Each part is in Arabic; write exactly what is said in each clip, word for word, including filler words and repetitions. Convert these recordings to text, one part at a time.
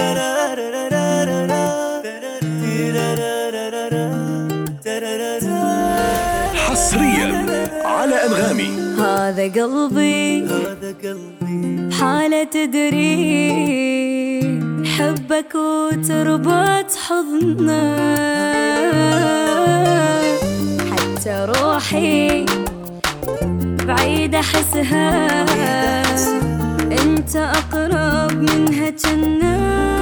حصريا على أنغامي. هذا قلبي حالة تدري حبك وتربط حضنه، حتى روحي بعيد أحسها أنت أقرب منها جنة.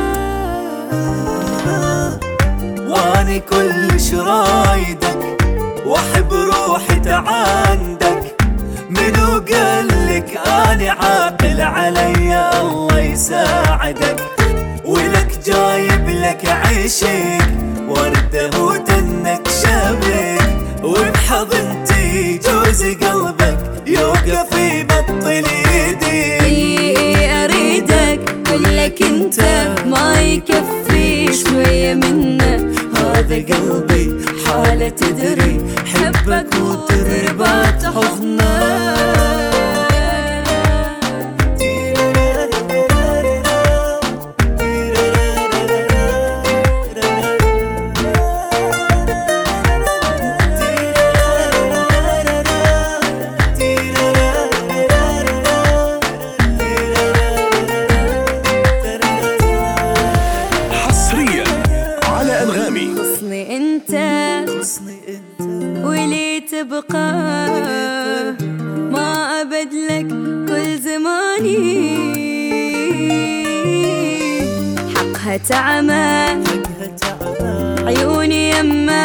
واني كلش رايدك واحب روحي تعاندك، منو قالك اني عاقل علي الله يساعدك، ولك جايب لك عشق ورده وتنك شبك، وبحضنتي جوز قلبك يوقف يبطل يدي. اريدك كلك انت ما يكفي شوية منه، هذا قلبي حالة تدري حبك وتربط حضنه. حصني انت ولي تبقى ما ابدلك كل زماني، حقها تعمى عيوني يما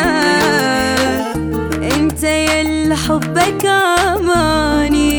انت يلا حبك اماني.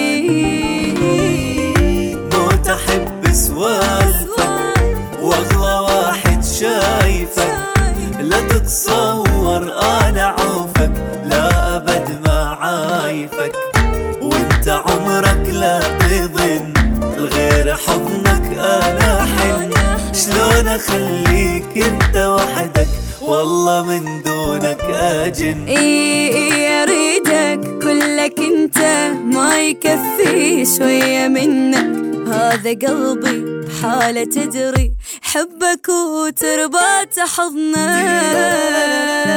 موت احب سوالفك واغلى واحد شايفك، لا تتصور انا عوفك لا ابد ما عايفك، وانت عمرك لا تظن الغير حضنك انا حن، شلون اخليك انت وحدك والله من دونك اجن. اي اي اريدك كلك انت ما يكفي شوية منك، هذا قلبي حالة تدري حبك وتربط حضنه.